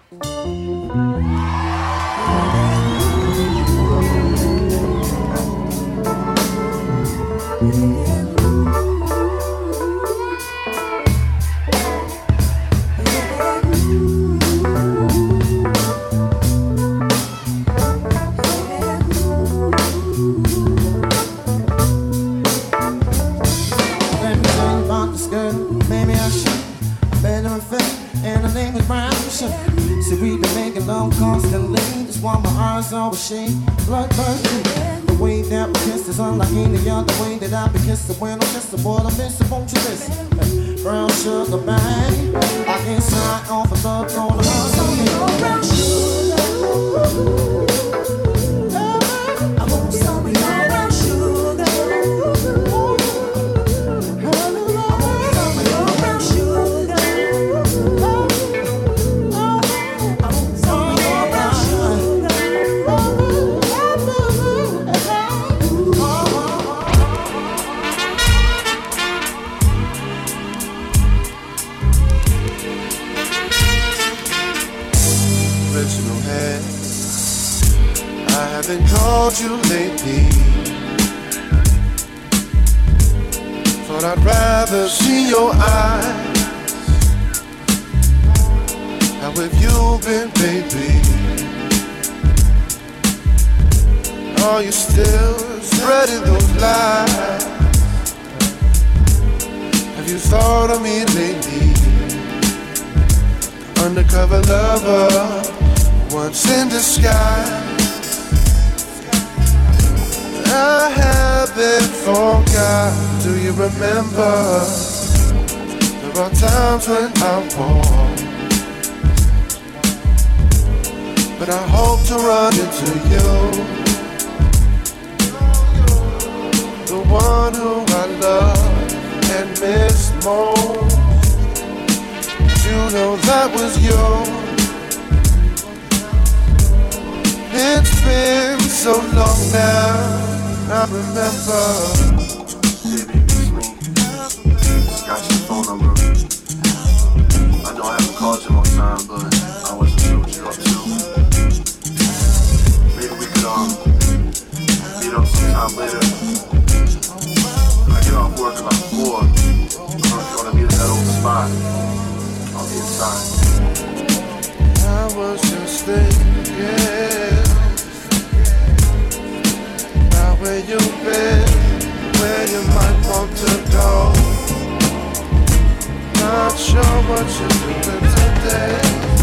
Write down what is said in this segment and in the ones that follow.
Blood bursting. The way that we kiss is unlike any other way that I be kissing. When I'm kissing, what I miss, won't you listen? Brown sugar, bang. I can't sign off a love on the house on me. Brown sugar. I want some of your brown sugar. Haven't called you lately. Thought I'd rather see your eyes. How have you been, baby? Are you still spreading those lies? Have you thought of me lately? Undercover lover, once in disguise. I haven't forgot. Do you remember? There are times when I walk, but I hope to run into you, the one who I love and miss most. You know that was you. It's been so long now. I remember. Baby, it's me. Got your phone number. I know I haven't called you in a long time, but I wasn't sure what you're up to. Maybe we could meet up sometime later. I get off work about 4. I don't know if you want to meet at that old spot. I'll be inside. I was just thinking where you been, where you might want to go. Not sure what you're doing today.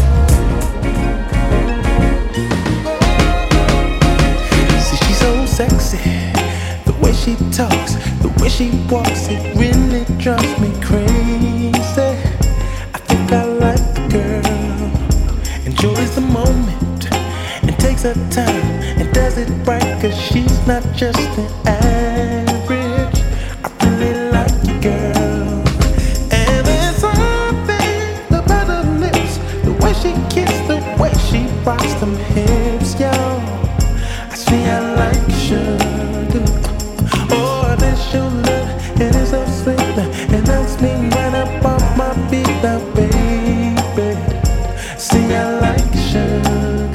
See, she's so sexy, the way she talks, the way she walks, it really drives me crazy. I think I like the girl, enjoys the moment, and takes her time and does it right, 'cause she's not just an average. I really like you, girl. And there's something about her lips, the way she kisses, the way she rocks them hips, yo. I see I like sugar. Oh, this your love, it is so sweet, and knocks me right up off my feet now, baby. See I like sugar.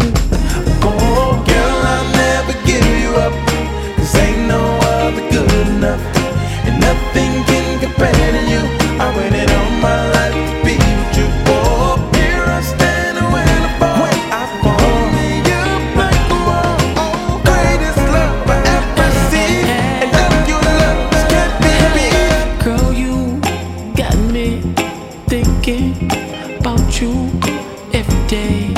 Nothing can compare to you. I waited all my life to be with you. Oh, here I stand when I fall. I fall. You like the world. Oh, greatest love I ever seen. And none of your loves can be beat. Girl, you got me thinking about you every day.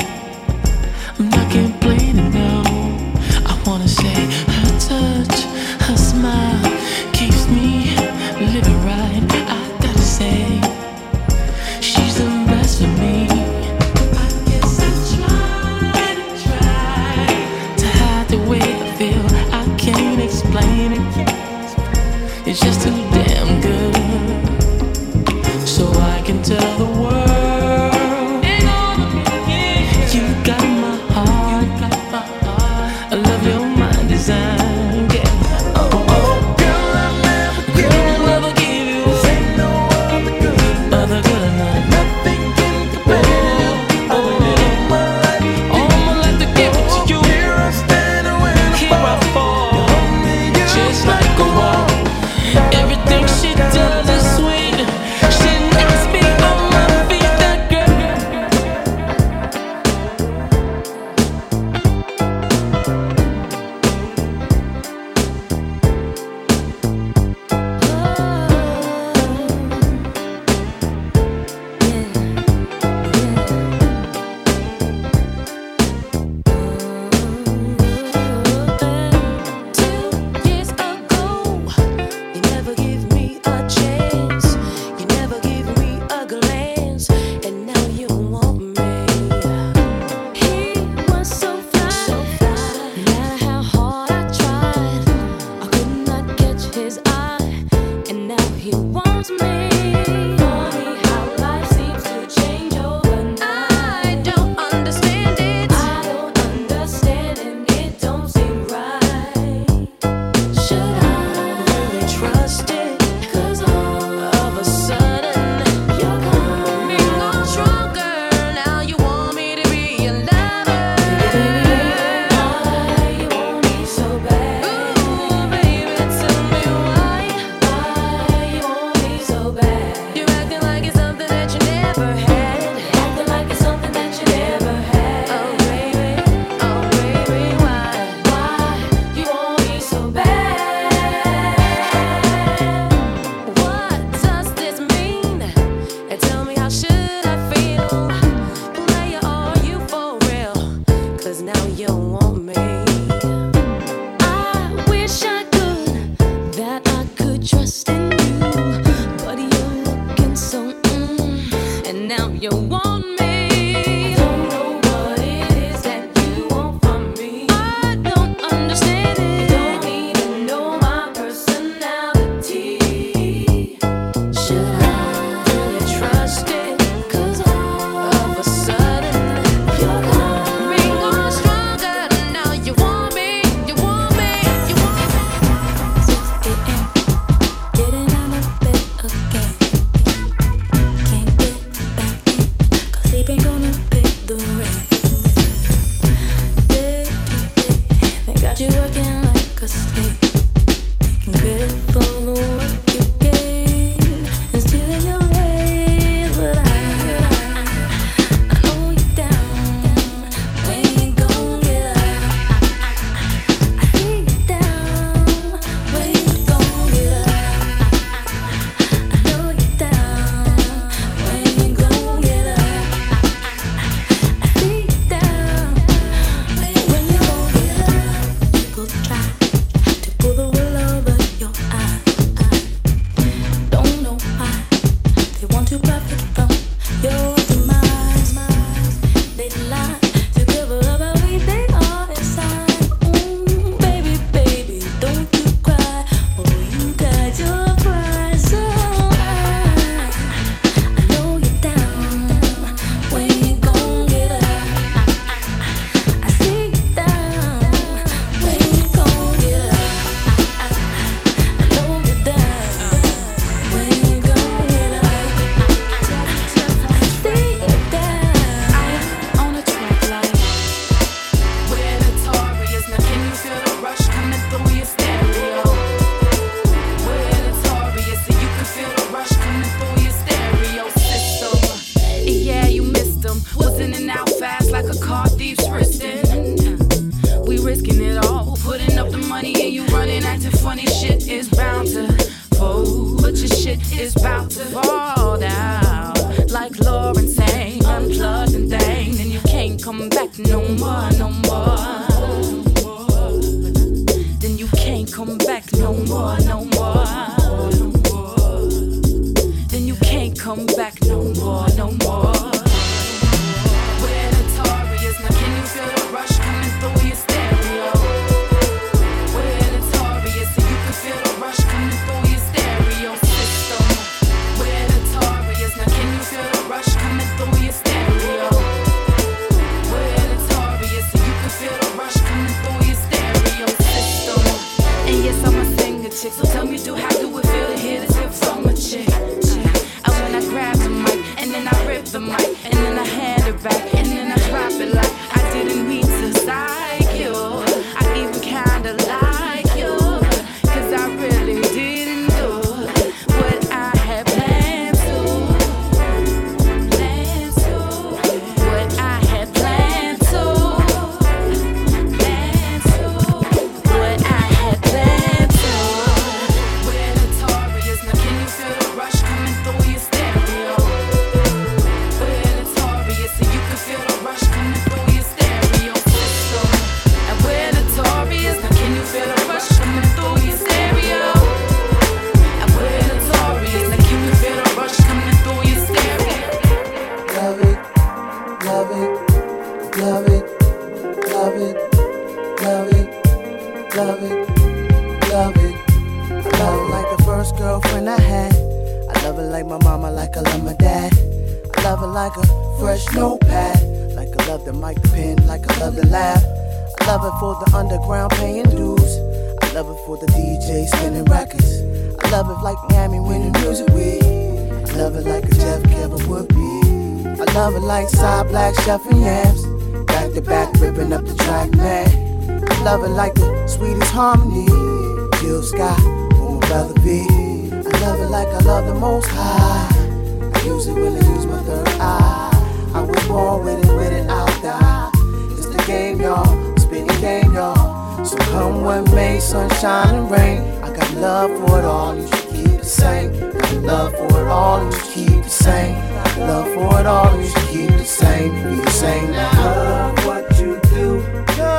Love what you do.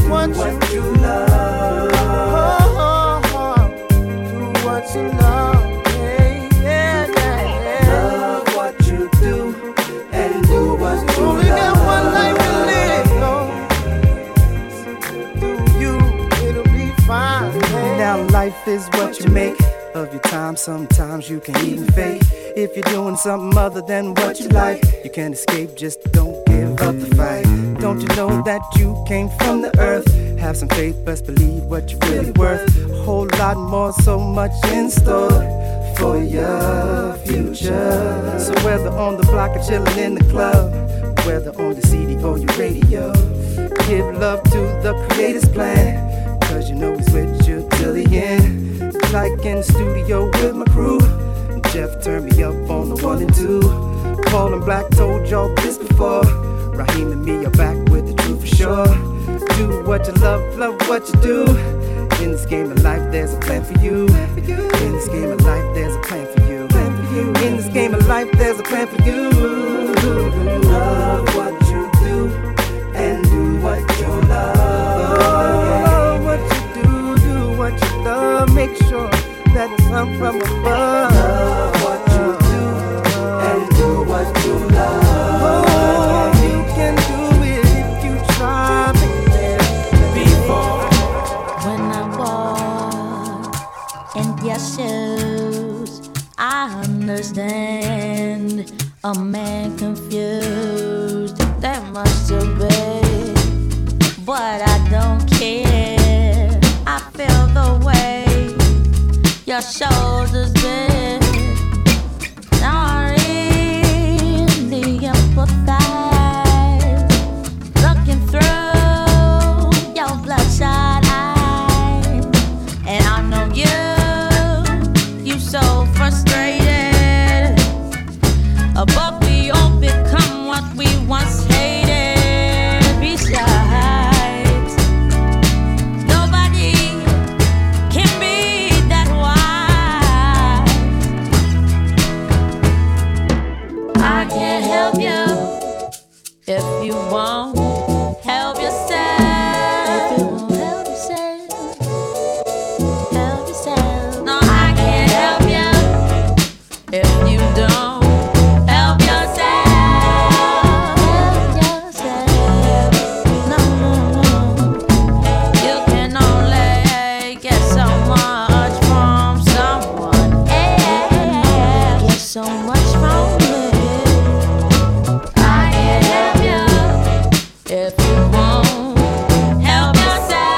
what you love. Do what you love. Love what you do and do what you love. We got one life to live, do you, it'll be fine. Now life is what you make of your time. Sometimes you can even fake. If you're doing something other than what you like, you can't escape, just don't give up the fight. Don't you know that you came from the earth? Have some faith, best believe what you're really worth. A whole lot more, so much in store for your future. So whether on the block or chillin' in the club, whether on your CD or your radio, give love to the Creator's plan, cause you know he's with you till the end. Like in the studio with my crew, Jeff turned me up on the 1 and 2. Paul and Black told y'all this before. Raheem and me are back with the truth for sure. Do what you love, love what you do. In this game of life, there's a plan for you. In this game of life, there's a plan for you. In this game of life, there's a plan for you. Love what you do and do what you love. What you do what you love. Make sure that it's come from above. Love what you do and do what you love. Oh, you can do it if you try, baby. Before When I walk in your shoes, I understand a man confused. There must have been, but I don't care. I feel the way your shoulders bend. Sorry, the empathize, looking through your bloodshot eyes, and I know you so frustrated. But we all become what we once hated. Besides, nobody can be that wise. I can't help you if you won't help yourself. If you won't help yourself, help yourself. No, I can't help you if you don't help yourself. Help yourself. No, no, no. You can only get so much from someone. Get so much from me. I can't help you if you won't help yourself.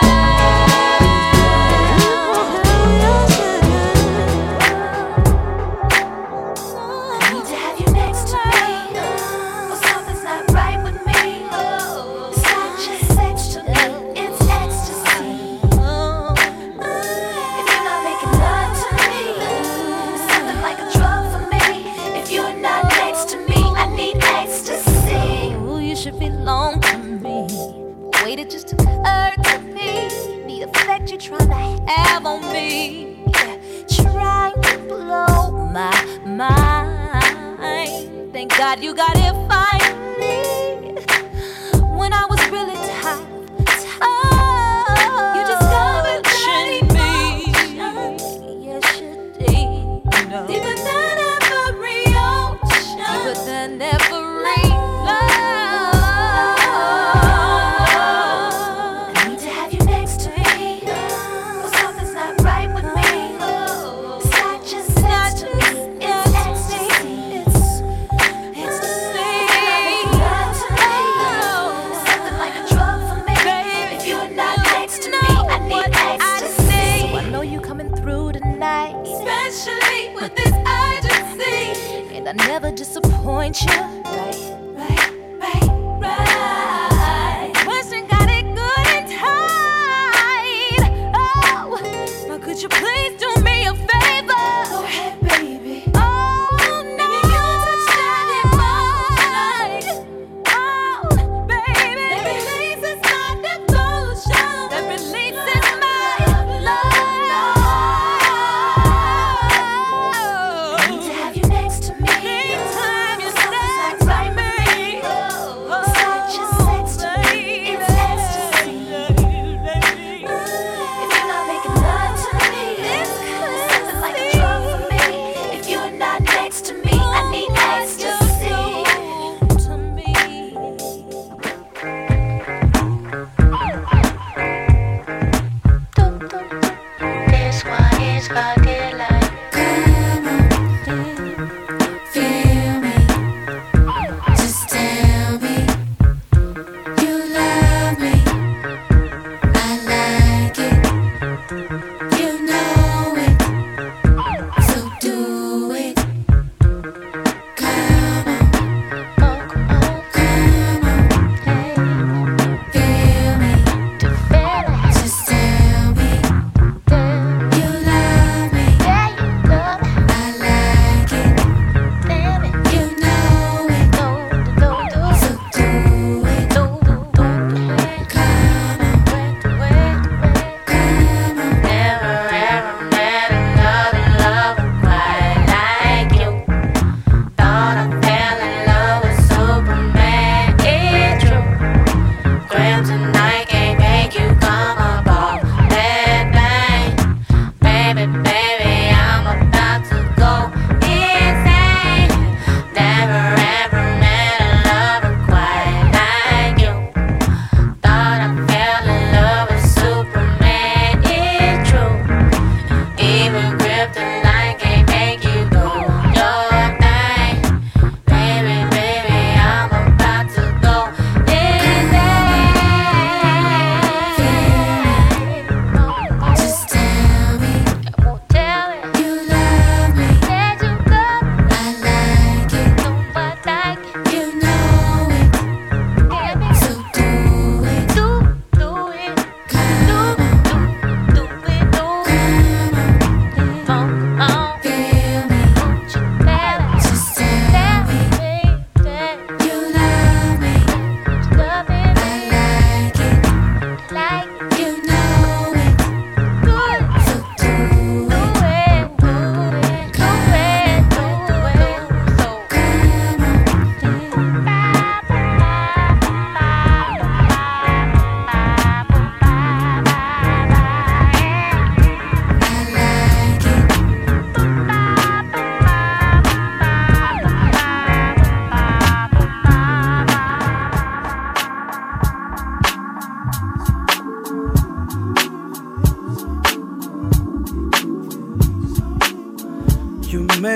I need to have you next to me, or something's not right with me. It's not just sex to me, it's ecstasy. If you're not making love to me, it's something like a drug for me. If you're not next to me, I need ecstasy. Ooh, you should belong to me. Waited just to hurt to me. The effect you're trying to have on me. Trying to blow my mind. Thank God you got here finally. When I was really tired, you discovered that emotion. Yes, you did. Deeper than every ocean. Deeper than every love. I need to have you next to me, or something's not right with me. It's not just sex to me, it's ecstasy. It's the same. Love to me, it's something like a drug for me. If you're not next to me, I need ecstasy. I know you coming through tonight, Especially with this urgency. and I never disappoint you. Right. Question got it good and tight. Oh, now could you please do me a favor? Go ahead, baby. Oh, no. Baby, you touch that emotion. Oh, baby. That releases my devotion. That releases my love. I need to have you next to me. Anytime you Something's say not right with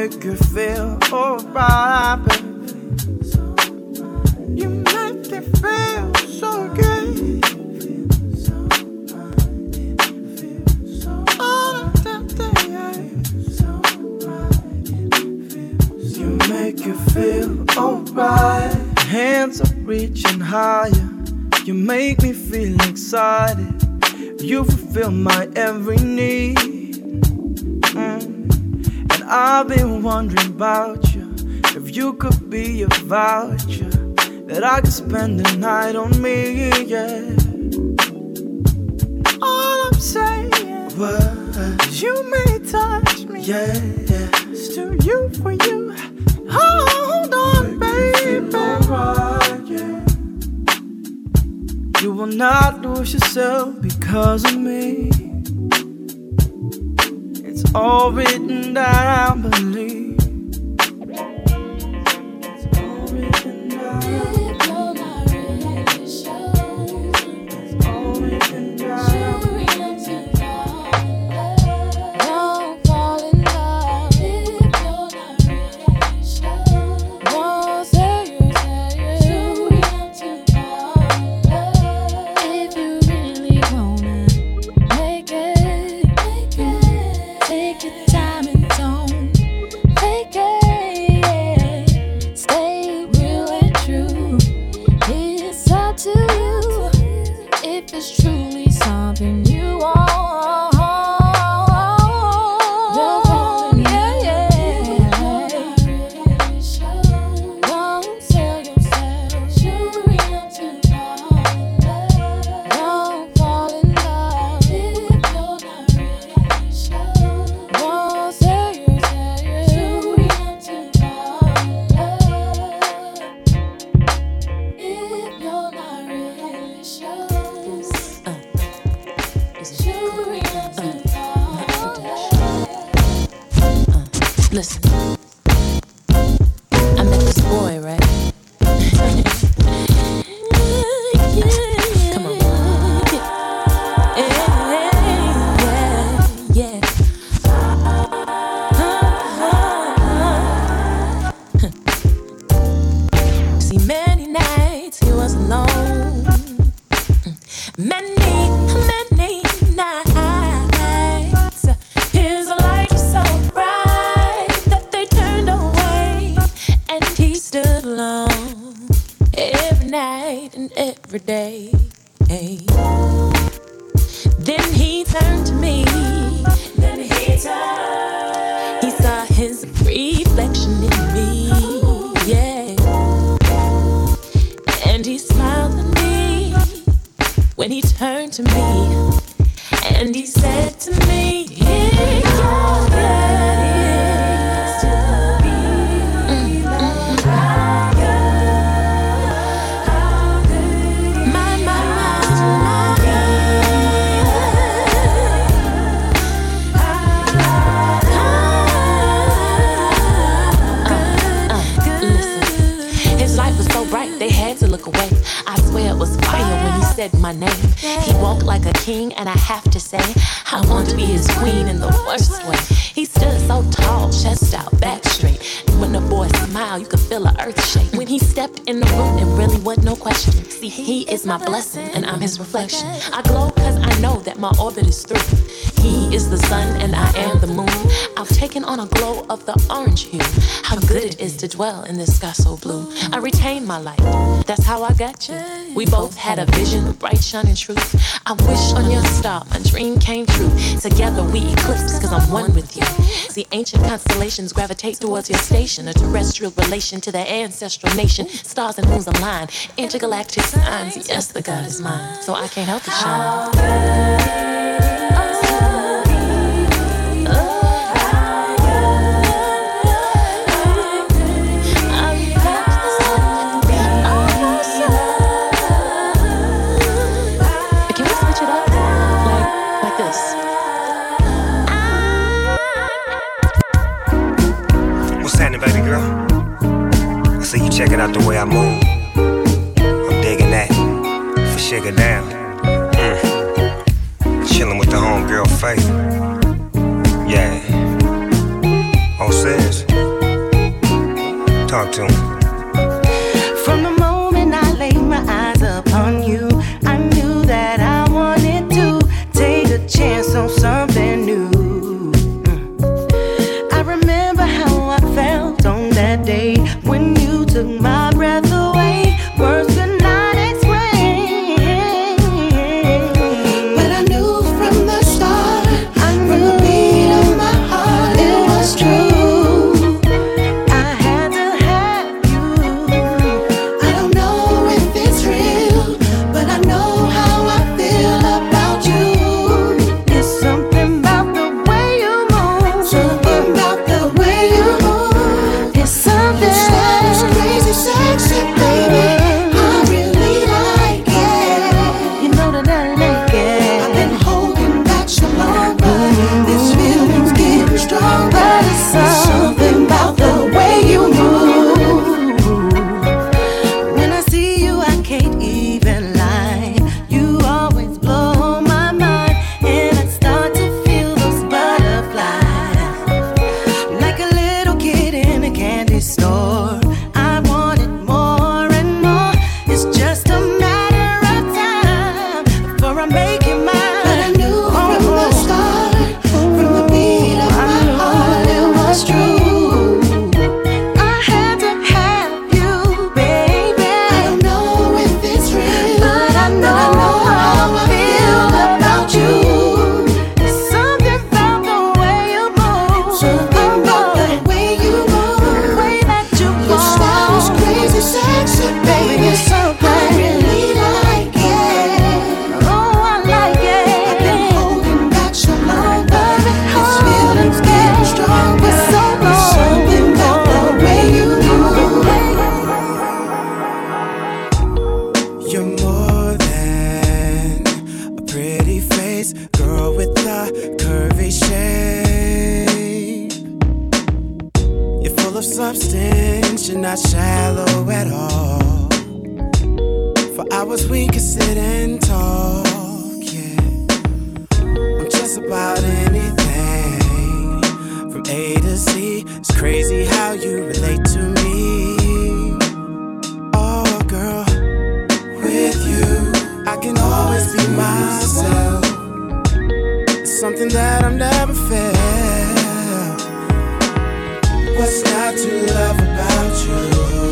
make you feel alright, baby. You make me feel so good. You make you feel alright. Hands are reaching higher. You make me feel excited. You fulfill my every need. And I've been wondering about you. If you could be a voucher that I could spend the night on me, yeah. All I'm saying, you may touch me, yeah, yeah. Still you for you. Hold on, baby. Right, yeah. You will not lose yourself because of me. It's all written down, I believe. It's all written down. If you're not really sure, it's all written down. Don't fall in love. If you're not really sure, don't say you. If you really wanna make it, take your time and don't fake it. Stay real and true. It's up to you if it's truly something you want. Don't fall in love. Don't sell yourself. Don't fall in love if you're not really sure. Don't sell yourself. If you're not really sure. Listen, I met this boy, right? Come on. Yeah. See, many nights he was alone. Many nights his light was so bright that they turned away, and he stood alone every night and every day. Then he turned to me. He saw his reflection in me, yeah. And he smiled at me when he turned to me, and he said to me, if you're ready to be loved by my listen, his light was so bright they had to look away. I swear it was fire when he said my name. He walked like a king, and I have to say, I want to be his queen in the worst way. He stood so tall, chest out, back straight. And when the boy smiled, you could feel the earth shake. When he stepped in the room, there really was no question. See, he is my blessing, and I'm his reflection. I glow because I know that my orbit is through. He is the sun, and I am the moon. I've taken on a glow of the orange hue. How good it is to dwell in this sky so blue. I retain my light, that's how I got you. We both had a vision of bright shining truth. I wish on your star, my dream came true. Together we eclipse, cause I'm one with you. See, ancient constellations gravitate towards your station. A terrestrial relation to the ancestral nation. Stars and moons align, intergalactic signs. Yes, the God is mine, so I can't help but shine. Checking out the way I move. I'm digging that. For sugar down. Chilling with the homegirl Faith. Yeah. On says. tune. From the moment I laid my eyes upon you, I knew that I wanted to take a chance on something new. I remember how I felt on that day when you took my breath away. Words could not explain, but I knew from the start, from the beat of my heart, it was true. I had to have you. I don't know if it's real, but I know how I feel about you. There's something about the way you move, something about the way you move. It's something. It's crazy, sexy, baby. I really like it. You know that I like it. I've been holding back so long, but this feeling's getting stronger. It's something about the way you move. When I see you, I can't even lie. You always blow my mind, and I start to feel those butterflies. Like a little kid in a candy store, I want it more and more. It's just a matter of time before I make it mine. But I knew from the start, from the beat of my heart, it was true. I had to have you, baby. I don't know if it's real, but I know how I feel about you. There's something about the way you move, something about the way you move, the way that you move. Your style is crazy, sexy, baby. I really like it. Oh, I like it. I've been holding back so long, but this feeling's getting stronger. So long. Something about the way you move. You're more than a pretty face, girl with a curvy shape. You're full of substance, you're not shallow at all. For hours we could sit and talk, yeah. I'm just about anything, from A to Z. It's crazy how you relate to me. Oh, girl, with you, I can always be myself. It's something that I've never felt. What's not to love about you?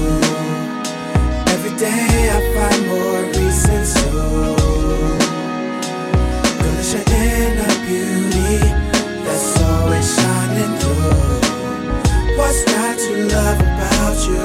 Every day I find more reasons to. Girl, it's your inner beauty that's always shining through. What's not to love about you?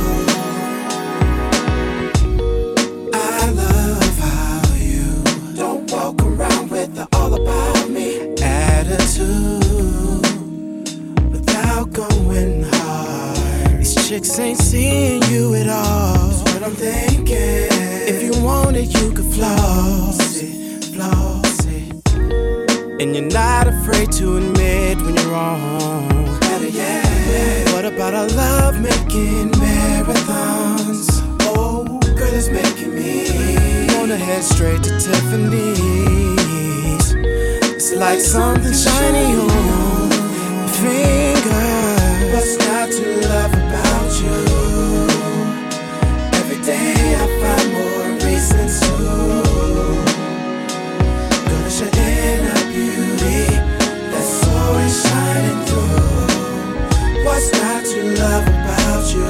I love how you don't walk around with the all about me attitude without going hard. These chicks ain't seeing you at all. That's what I'm thinking. If you want it, you could floss it, floss it. And you're not afraid to admit when you're wrong. Better yet, what about our love making marathons? Oh, girl, it's making me wanna head straight to Tiffany's. It's like something shiny on your finger. What's not to love about you? Every day I find more reasons to. Girl, it's your inner beauty that's always shining through. What's not to love about you?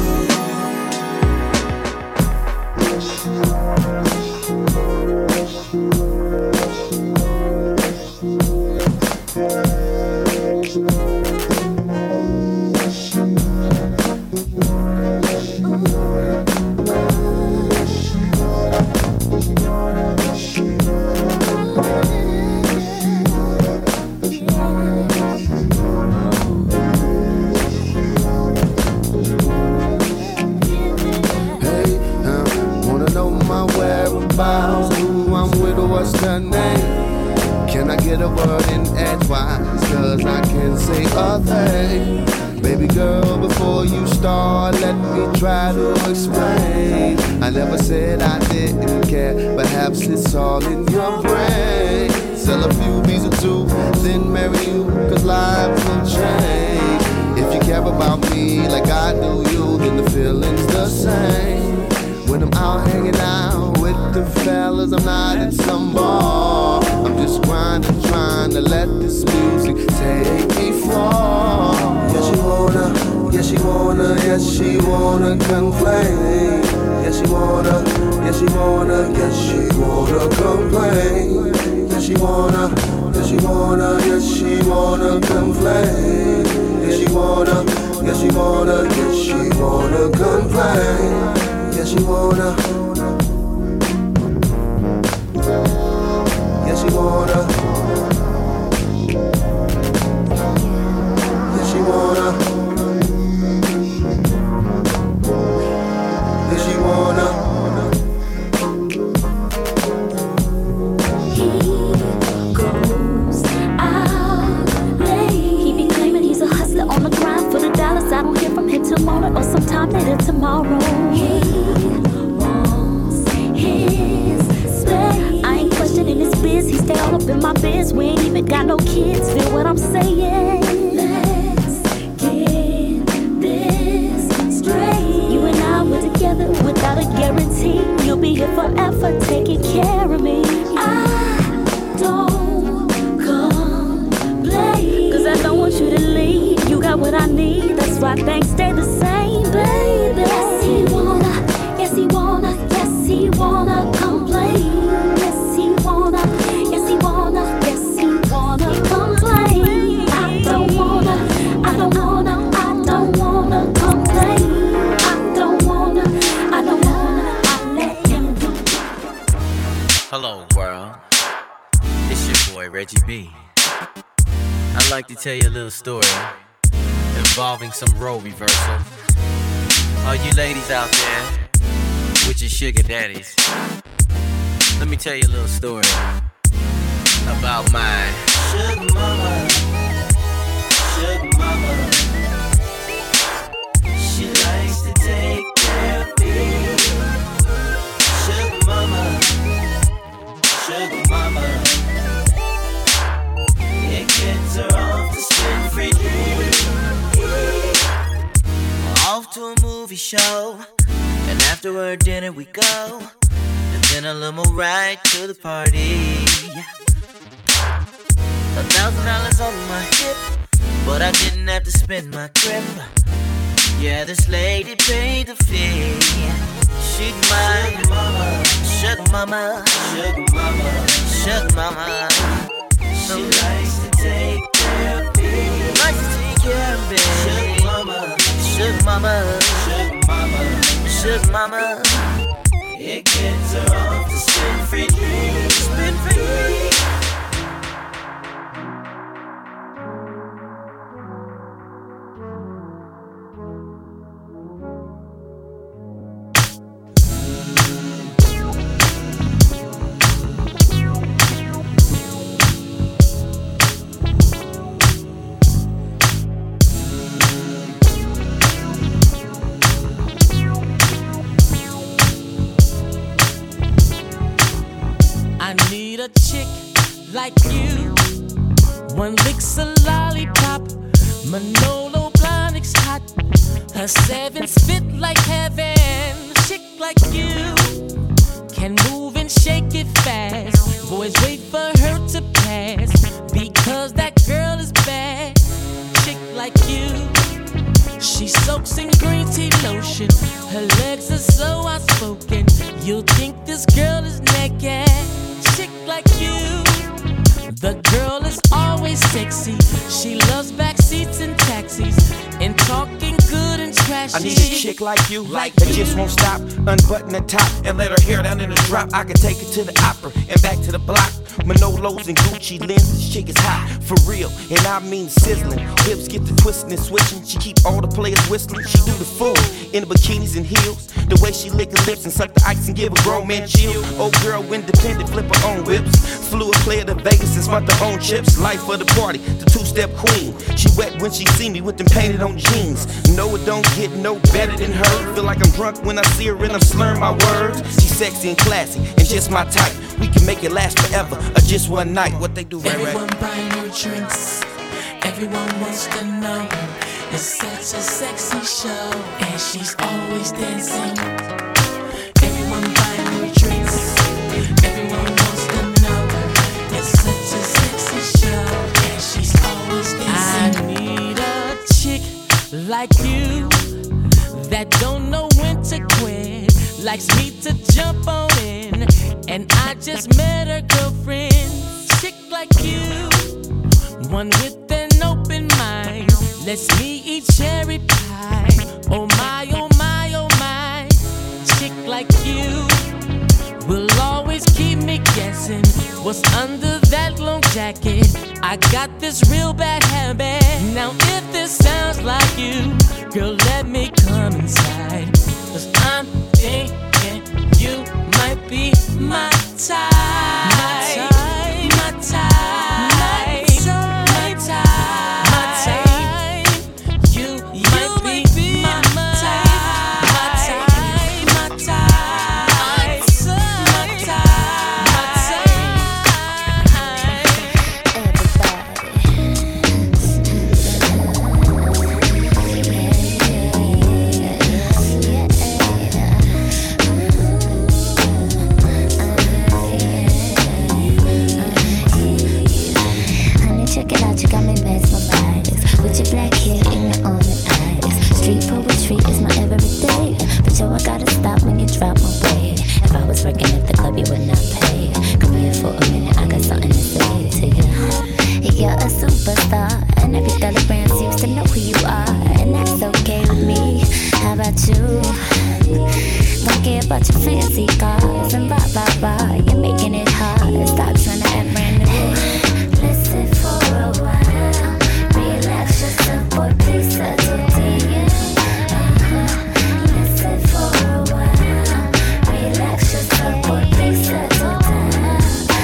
What's the name? Can I get a word in edgewise? Cause I can't say a thing. Baby girl, before you start, let me try to explain. I never said I didn't care. Perhaps it's all in your brain. Sell a few bees or two, then marry you, cause life will change. If you care about me like I do you, then same. When I'm out hanging out with the fellas, I'm not at some bar. I'm just grinding, trying to let this music take me far. Yeah, she wanna, yeah, she wanna, yeah, she wanna complain. Yeah, she wanna, yeah, she wanna, yeah, she wanna complain. Yeah, she wanna, yeah, she wanna, yeah, she wanna complain. Yeah, she wanna, yeah, she wanna, yeah, she wanna complain. Yeah, she wanna. Yeah, she wanna. Yeah, she wanna. Yeah, she wanna. He goes out late. He be claiming he's a hustler on the grind for the dollars. I don't hear from him till morning or sometime later tomorrow. He wants his space. I ain't questioning his biz. He stay all up in my biz. We ain't even got no kids. Feel what I'm saying? Let's get this straight. You and I were together without a guarantee. You'll be here forever taking care of me. I don't complain, 'cause I don't want you to leave. You got what I need. That's why things stay the same, baby. Yes, he wanna, yes, he wanna, yes, he wanna complain. Yes, he wanna, yes, he wanna, yes, he wanna complain. I don't wanna, I don't wanna, I don't wanna complain. I don't wanna, I don't wanna, I let him do. Hello, world. It's your boy, Reggie B. I'd like to tell you a little story involving some role reversal. All you ladies out there with your sugar daddies, let me tell you a little story about my sugar mama. Sugar mama, she likes to take care of me. Sugar mama, sugar mama, it gets her off to spend free. Off to a movie show, and afterward dinner we go, and then a limo ride to the party. $1,000 on my hip, but I didn't have to spend my grip. Yeah, this lady paid the fee. She's my mama, sugar mama, sugar mama, sugar mama. She likes to take care of me. Likes to take care of me. Sugar mama, sugar mama, sugar mama, sugar mama. It gets her off to spend free. Spend free. I need a chick like you. One lick's a lollipop. Manolo Blahnik's hot. Her sevens fit like heaven. A chick like you can move and shake it fast. Boys wait for her to pass because that girl is bad. Chick like you, she soaks in green tea lotion. Her legs are so outspoken, you'll think this girl is naked. Chick like you, the girl is always sexy. She loves backseats and taxis and talking good and trashy. I need a chick like you, that just won't stop. Unbutton the top and let her hair down in the drop. I can take her to the opera and back to the block. Manolos and Gucci lenses, chick is hot, for real, and I mean sizzling. Hips get to twisting and switching. She keep all the players whistling. She do the fool in the bikinis and heels. The way she lick her lips and suck the ice and give a grown man chill. Old girl independent, flip her own whips. Flew a player to Vegas and spent her own chips. Life for the party, the two-step queen. She wet when she see me with them painted on jeans. No, it don't get no better than her. Feel like I'm drunk when I see her and I'm slurring my words. She's sexy and classy and just my type. We can make it last forever or just one night. What they do, right? Everyone buying new drinks. Everyone wants to know It's such a sexy show, and she's always dancing. Everyone buying new drinks, everyone wants to know. It's such a sexy show, and she's always dancing. I need a chick like you that don't know when to quit, likes me to jump on in, and I just met her girlfriend. Chick like you, one with an open mind, lets me eat cherry pie. Oh my, oh my, oh my. Chick like you will always keep me guessing what's under that long jacket. I got this real bad habit. Now if this sounds like you, girl, let me come inside, 'cause I'm thinking you might be my type. My type, my type, my type, my type. You might be my type, my type, my type, my type, my Check it out, you got me mesmerized with your black hair and your almond eyes. Street poetry is my everyday, but yo, I gotta stop when you drop my way. If I was working at the club, you would not pay. Come here for a minute, I got something to say to you. You're a superstar, and every telegram seems to know who you are, and that's okay with me. How about you? Don't care about your fancy cars and blah blah blah. You're making it hard. Stop trying to act brand new. Listen for a while, relax yourself, boy, please settle down. Listen for a while, relax yourself, boy, please settle down.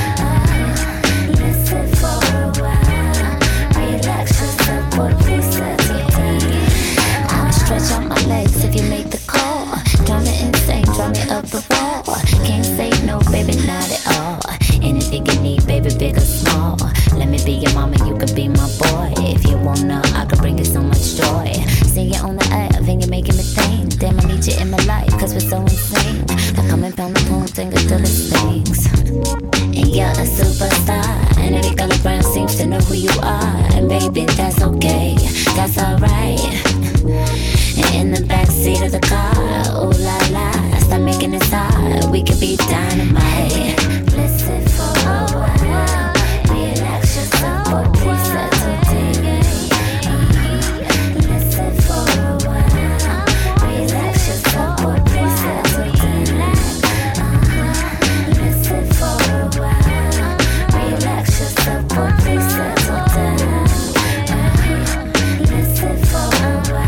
Listen for a while, relax yourself, boy, please settle down. I'll stretch out my legs if you make the call. Drive me insane, drive me up the wall. Can't say no, baby, not at all. Anything you need, baby, big or small. Let me be your mama, you could be my boy. If you wanna, I could bring you so much joy. See you on the app, and you're making me think. Damn, I need you in my life, 'cause we're so insane. I come and pound the phone, finger till it stings. And you're a superstar, and every color brown seems to know who you are. And baby, that's okay, that's alright. And in the backseat of the car, ooh la la, stop making it hard, we can be dynamite. Listen for a while, relax yourself, boy, please settle down. Listen for a while, relax yourself, boy, please settle down. Listen for a while, relax yourself, boy, please settle down. Listen for a while.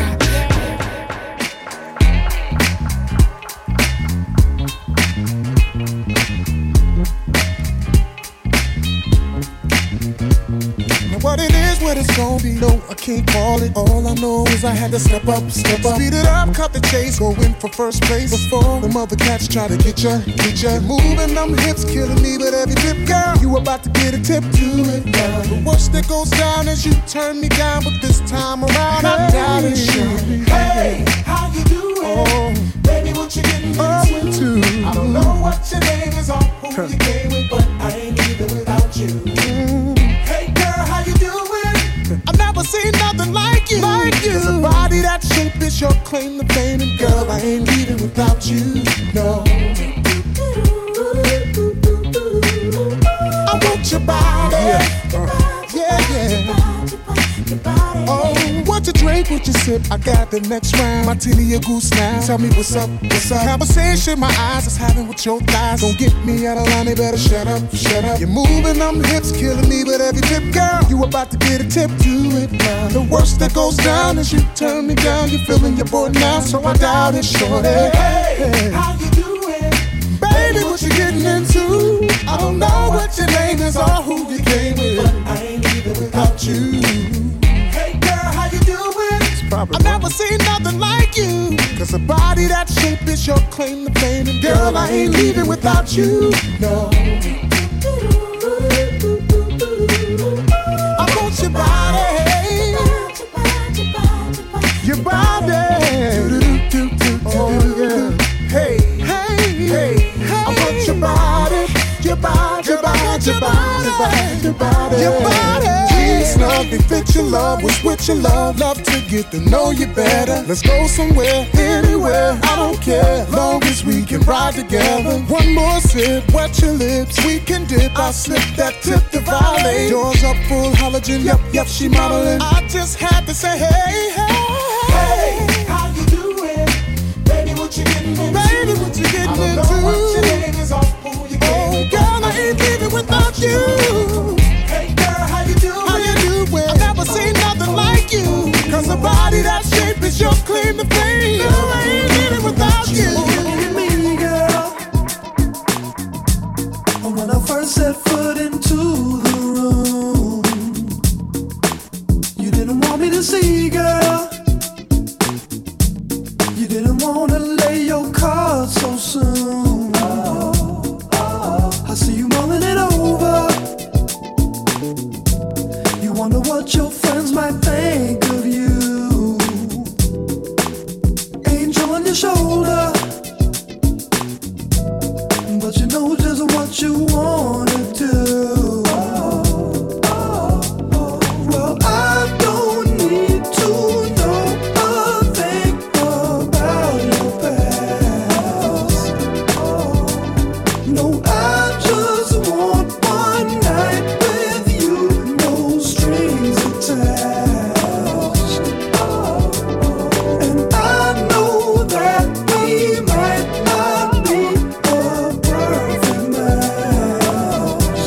What it is, what it's gon' be, no, I can't call it. All I know is I had to step up, speed it up, cut the chase, go in for first place. Before them other cats try to get ya. Moving them hips, killing me with every tip, girl. You about to get a tip, do it now. The worst that goes down is you turn me down, but this time around I'm down and sure. Hey, how you doing? Oh, Baby, what you getting into? I don't know what your name is or who you came with, but I ain't leaving without you. Hey girl, how you doing? I've never seen nothing like you. There's a body that shape is your claim to fame, and girl, I ain't leaving without you. No. I want your body. Yeah. Oh, what you drink, what you sip? I got the next round. Martini or goose now. Tell me what's up. Conversation my eyes is having with your thighs. Don't get me out of line, they better shut up. You're moving them hips, killing me with every tip, girl. You about to get a tip, do it now. The worst that goes down is you turn me down. You're feeling your boy now, so I doubt it, shorty. Hey, how you doing? Baby, what you getting into? I don't know what your name is or who you came with, but I ain't leaving without you. Hey girl, how you doing? I've never seen nothing like you. 'Cause a body that shape is your claim to fame, and girl, I ain't leaving without you. No. I want your body. your body, your body. Please love me, fit your love, was with your love. Love to get to know you better. Let's go somewhere, anywhere, I don't care. Long as we can ride together. One more sip, wet your lips, we can dip. I'll slip that tip to violate. Doors up, full halogen, yep, she modeling. I just had to say, hey, how you doing? Baby, what you getting into? Baby, what you getting into? I don't know what your name is, off who you getting. Oh, girl, I ain't leaving without you. Hey, girl, how you doing? How you doing? I've never seen nothing like you. Cause a body that shape is your claim to fame. Girl, I ain't leaving without you. Look at me, girl. When I first set foot into the room, you didn't want me to see, girl. You didn't want to lay your cards so soon. I see you mulling it over. You wonder what your friends might think of you. Angel on your shoulder, but you know just what you wanna do. Well, I don't need to know a thing about your past. No, I just want one night with you, no strings attached. And I know that we might not be a perfect match,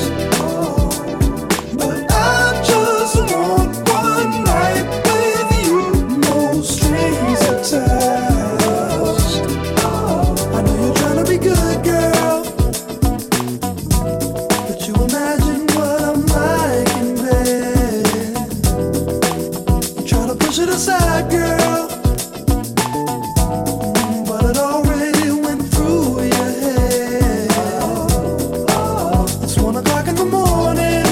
but I just want one night with you, no strings attached. I know you're trying to be good, girl, but you imagine what I'm like in bed. You try to push it aside, girl, but it already went through your head. It's 1 o'clock in the morning,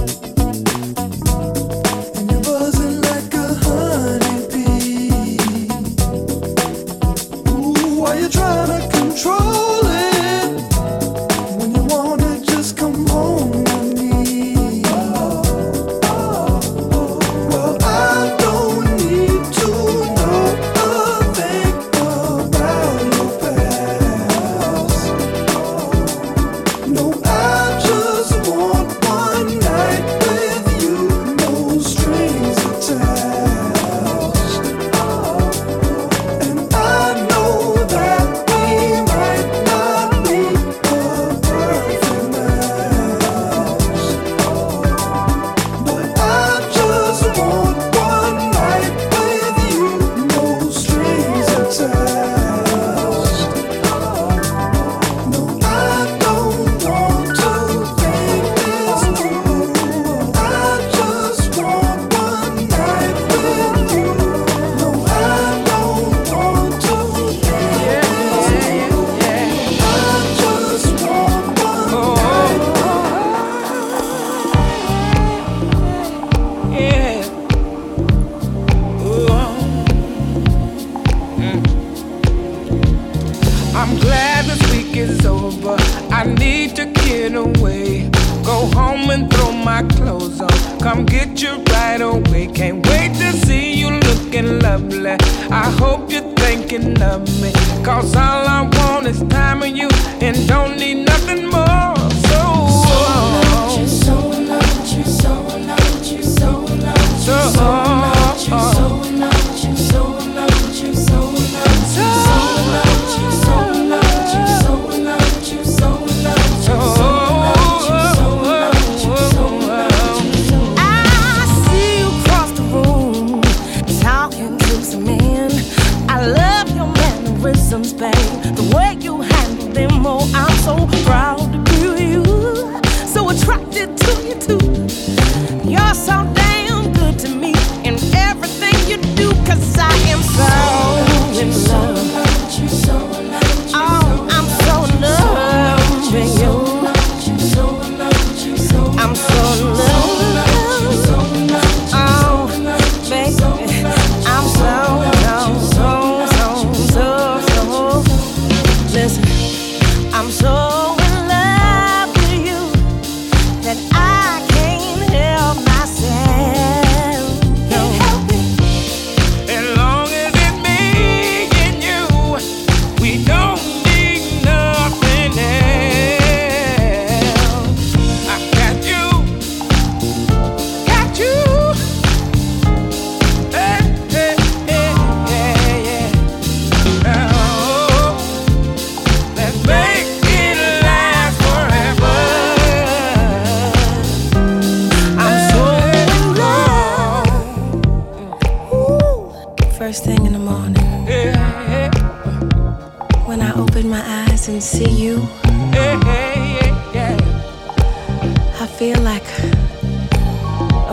and you're buzzing like a honeybee. Ooh, why you trying to control it when you wanna just come home with me? Well, I don't need to know a thing about your past. No, I just want one night with you, no strings attached. And I know that we might not be a perfect match, but I just want one night with you, no strings attached. No, I don't want to think this through. I just want one night with you. No, I don't want to think this through. I just want one night. Yeah. I'm glad this week is over. I need to get away. Go home and throw my clothes on. Come get you right away. Can't wait to see you looking lovely. I hope you're thinking of me. Cause all I want is time with you and don't need nothing more. I see you across the room talking to some men. I love your mannerisms, babe. The way you handle them, oh, I'm so proud to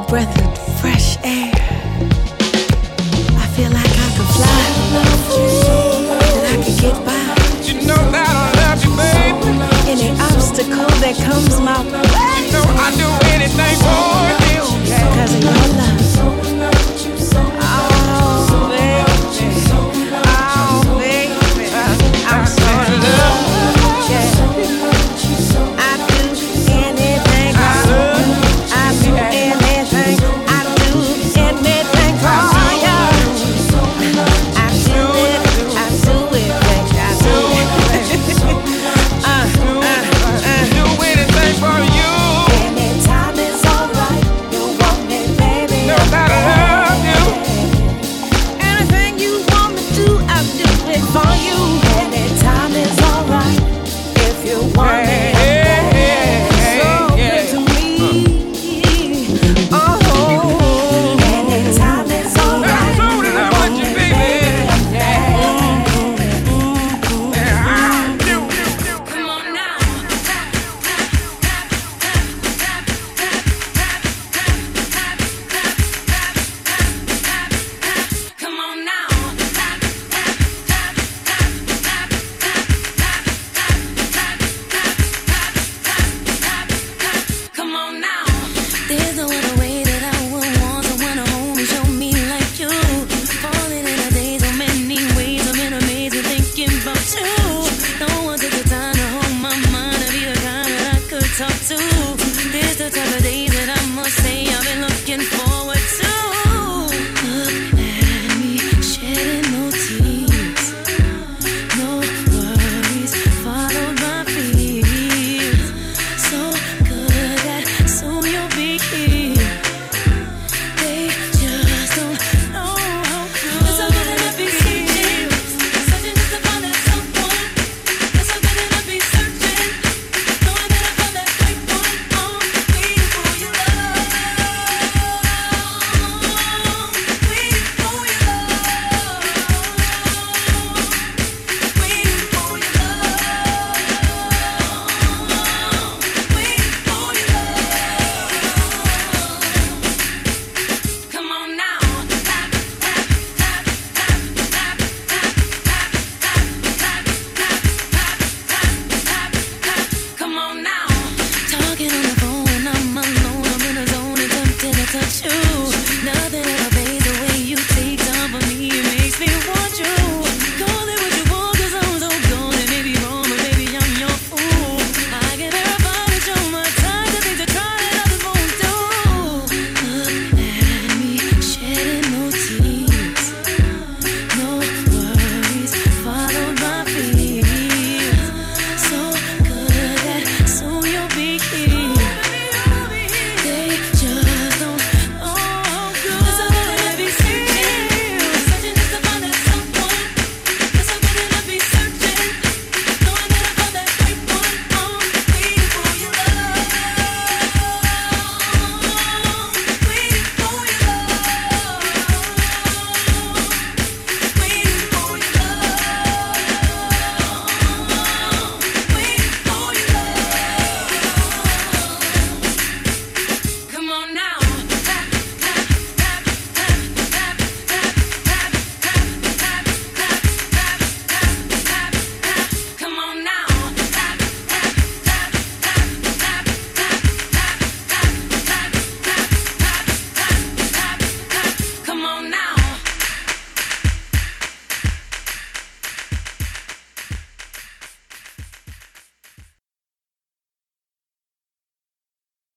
breath of fresh air. I feel like I could fly, that I could get by. You know that I love you, babe. Any obstacle that comes my way, you know I'd do anything for you. Because of your love.